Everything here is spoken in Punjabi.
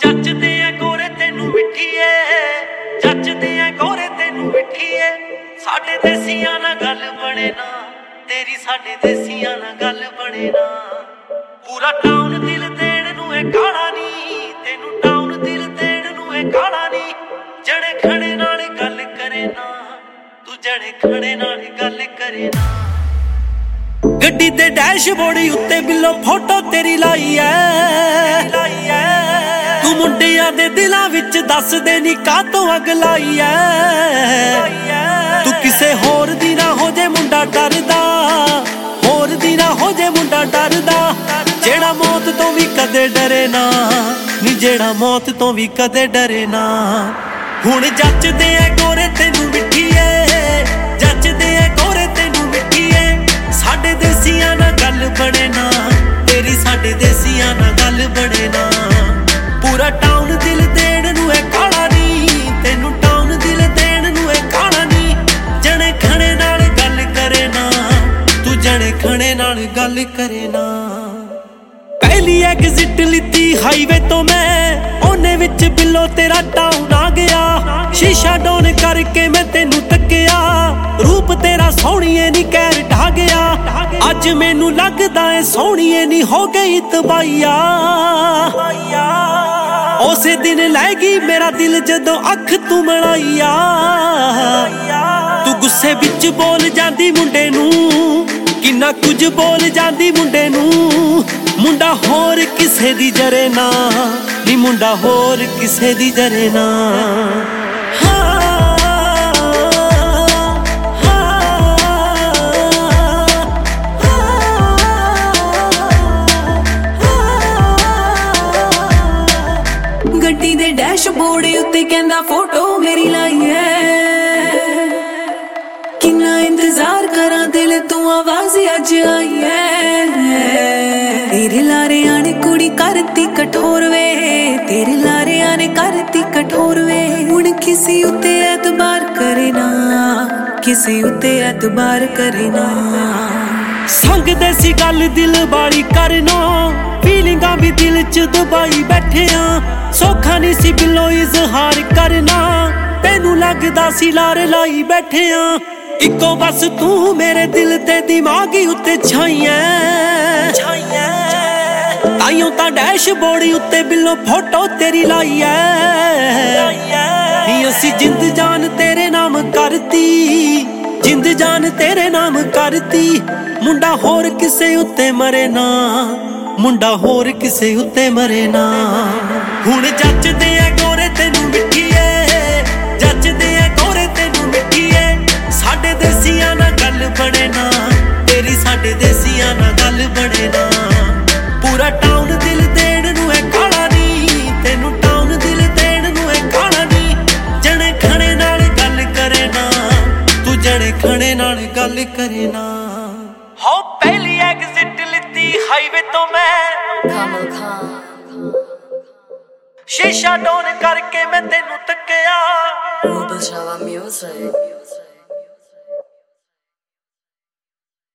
ਜੱਜਦੇ ਆ ਗੋਰੇ ਤੈਨੂੰ ਮਿੱਠੀਏ, ਜੱਜਦੇ ਆ ਗੋਰੇ ਤੈਨੂੰ ਮਿੱਠੀਏ। ਸਾਡੇ ਦੇਸੀਆਂ ਨਾਲ ਗੱਲ ਬਣੇ ਨਾ, ਤੇਰੀ ਸਾਡੇ ਦੇਸੀਆਂ ਨਾਲ ਗੱਲ ਬਣੇ ਨਾ। ਪੂਰਾ ਟਾਊਨ ਦਿਲ ਦੇਣ ਨੂੰ ਇਹ ਕਾਲਾ ਨੀ, ਤੈਨੂੰ ਟਾਊਨ ਦਿਲ ਦੇਣ ਨੂੰ ਇਹ ਕਾਲਾ ਨੀ। ਜਣੇ ਖਣੇ ਨਾਲ ਗੱਲ ਕਰੇ ਨਾ, ਤੂੰ ਜਣੇ ਖਣੇ ਨਾਲ ਗੱਲ ਕਰੇ ਨਾ। ਗੱਡੀ ਦੇ ਡੈਸ਼ਬੋਰਡ ਉੱਤੇ ਬਿੱਲੋ ਫੋਟੋ ਤੇਰੀ ਲਾਈ ਐ, ਤੂੰ ਮੁੰਡਿਆਂ ਦੇ ਦਿਲਾਂ ਵਿੱਚ ਦੱਸ ਦੇ ਨੀ ਕਾਹਤੋਂ ਅਗ ਲਾਈ ਐ। ਤੂੰ ਕਿਸੇ ਹੋਰ ਦੀ ਨਾ ਹੋ ਜੇ ਮੁੰਡਾ ਡਰਦਾ, ਹੋਰ ਦੀ ਨਾ ਹੋ ਜੇ ਮੁੰਡਾ ਡਰਦਾ। ਜਿਹੜਾ ਮੌਤ ਤੋਂ ਵੀ ਕਦੇ ਡਰੇ ਨਾ ਨੀ, ਜਿਹੜਾ ਮੌਤ ਤੋਂ ਵੀ ਕਦੇ ਡਰੇ ਨਾ। ਹੁਣ ਜੱਜਦੇ ਆ ਗੋਰੇ ਤੈਨੂੰ ਮਿੱਠੀਏ, ਜੱਜਦੇ ਆ ਗੋਰੇ ਤੈਨੂੰ ਮਿੱਠੀਏ। ਸਾਡੇ ਦੇਸੀਆਂ ਨਾਲ ਗੱਲ ਬਣੇ ਨਾ, ਤੇਰੀ ਸਾਡੇ ਦੇਸੀਆਂ ਨਾਲ ਗੱਲ ਬਣੇ ਨਾ। ਪੂਰਾ ਟਾਊਨ ਦਿਲ ਦੇਣ ਨੂੰ ਇਹ ਕਾਲਾ ਨੀ, ਤੈਨੂੰ ਟਾਊਨ ਦਿਲ ਦੇਣ ਨੂੰ ਇਹ ਕਾਲਾ ਨੀ। ਜਣੇ ਖਣੇ ਨਾਲ ਗੱਲ ਕਰੇ ਨਾ, ਤੂੰ ਜਣੇ ਖਣੇ ਨਾਲ ਗੱਲ ਕਰੇ ਨਾ। ਪਹਿਲੀ ਐਗਜ਼ਿਟ ਲਿੱਤੀ ਹਾਈਵੇ ਤੋਂ ਮੈਂ, ਉਹਨੇ ਵਿੱਚ ਬਿੱਲੋ ਤੇਰਾ ਟਾਊਨ ਆ ਗਿਆ। ਸ਼ੀਸ਼ਾ ਡੋਨ ਕਰਕੇ ਮੈਂ ਤੈਨੂੰ ਤੱਕਿਆ, ਰੂਪ ਤੇਰਾ ਸੋਹਣੀਏ ਨੀ ਕਹਿਰ ਢਾ ਗਿਆ। ਅੱਜ ਮੈਨੂੰ ਲੱਗਦਾ ਏ ਸੋਹਣੀਏ ਨੀ ਹੋ ਗਈ ਤਬਾਈਆ। ਉਸੇ ਦਿਨ ਲੈ ਗਈ ਮੇਰਾ ਦਿਲ ਜਦੋਂ ਅੱਖ ਤੂੰ ਮਿਲਾਈਆ। ਤੂੰ ਗੁੱਸੇ ਵਿੱਚ ਬੋਲ ਜਾਂਦੀ ਮੁੰਡੇ ਨੂੰ, ਕਿੰਨਾ ਕੁਝ ਬੋਲ ਜਾਂਦੀ ਮੁੰਡੇ ਨੂੰ। ਮੁੰਡਾ ਹੋਰ ਕਿਸੇ ਦੀ ਜਰੇ ਨਾ ਨੀ, ਮੁੰਡਾ ਹੋਰ ਕਿਸੇ ਦੀ ਜਰੇ ਨਾ। ਗੱਡੀ ਦੇ ਡੈਸ਼ਬੋਰਡ ਉੱਤੇ ਕਹਿੰਦਾ ਫੋਟੋ ਮੇਰੀ ਲਾਈ ਐ। ਕਿੰਨਾ ਇੰਤਜ਼ਾਰ ਕਰਾਂ ਦਿਲ ਤੋਂ ਆਵਾਜ਼ ਅੱਜ ਆਈ ਐ। ਤੇਰੇ ਲਾਰਿਆਂ ਨੇ ਕੁੜੀ ਕਰਤੀ ਕਠੋਰ ਵੇ, ਤੇਰੇ ਲਾਰਿਆਂ ਨੇ ਕਰਤੀ ਕਠੋਰ ਵੇ। ਹੁਣ ਕਿਸੇ ਉੱਤੇ ਐਤਬਾਰ ਕਰੇ ਨਾ, ਕਿਸੇ ਉੱਤੇ ਐਤਬਾਰ ਕਰੇ ਨਾ। ਸੰਗਦੇ ਸੀ ਗੱਲ ਦਿਲ ਵਾਲੀ ਕਰਨਾ, ਫੀਲਿੰਗਾਂ ਵੀ ਦਿਲ ਚ ਦਬਾਈ ਬੈਠੇ ਆ। ਸੌਖਾ ਨਹੀਂ ਸੀ ਬਿੱਲੋ ਇਜ਼ਹਾਰ ਕਰਨਾ, ਤੈਨੂੰ ਲੱਗਦਾ ਸੀ ਲਾਰੇ ਲਾਈ ਬੈਠੇ ਆ। ਇੱਕੋ ਬਸ ਤੂੰ ਮੇਰੇ ਦਿਲ ਤੇ ਦਿਮਾਗੀ ਉੱਤੇ ਛਾਈਐ। ਤਾਈਓ ਤਾਂ ਡੈਸ਼ਬੋਰਡ ਉੱਤੇ ਬਿੱਲੋ ਫੋਟੋ ਤੇਰੀ ਲਾਈ ਐ। ਨੀ ਅਸੀਂ ਜਿੰਦ ਜਾਨ ਤੇਰੇ ਨਾਮ ਕਰਤੀ, ਜਿੰਦ ਜਾਨ ਤੇਰੇ ਨਾਮ ਕਰਤੀ। ਮੁੰਡਾ ਹੋਰ ਕਿਸੇ ਉੱਤੇ ਮਰੇ ਨਾ, ਮੁੰਡਾ ਹੋਰ ਕਿਸੇ ਉੱਤੇ ਮਰੇ ਨਾ। ਹੁਣ ਜੱਜਦੇ ਆ ਗੋਰੇ ਤੈਨੂੰ ਮਿੱਠੀਏ, ਜੱਜਦੇ ਆ ਗੋਰੇ ਤੈਨੂੰ ਮਿੱਠੀਏ। ਸਾਡੇ ਦੇਸੀਆਂ ਨਾਲ ਗੱਲ ਬਣੇ ਨਾ, ਤੇਰੀ ਸਾਡੇ ਦੇਸੀਆਂ ਨਾਲ ਗੱਲ ਬਣੇ ਨਾ। ਪੂਰਾ ਟਾਊਨ ਦਿਲ ਦੇਣ ਨੂੰ ਇਹ ਕਾਲਾ ਨੀ, ਤੈਨੂੰ ਟਾਊਨ ਦਿਲ ਦੇਣ ਨੂੰ ਇਹ ਕਾਲਾ ਨੀ। ਜਣੇ ਖਣੇ ਨਾਲ ਗੱਲ ਕਰੇ ਨਾ, ਤੂੰ ਜਣੇ ਖਣੇ ਨਾਲ ਗੱਲ ਕਰੇ ਨਾ। ਹੋ ਪਹਿਲੀ ਐਗਜ਼ਿਟ ਲਿੱਤੀ ਹਾਈਵੇ ਤੋਂ ਮੈਂ, ਸ਼ੀਸ਼ਾ ਡੋਨ ਕਰਕੇ ਮੈਂ ਤੈਨੂੰ ਤੱਕਿਆ। Rubel Java Music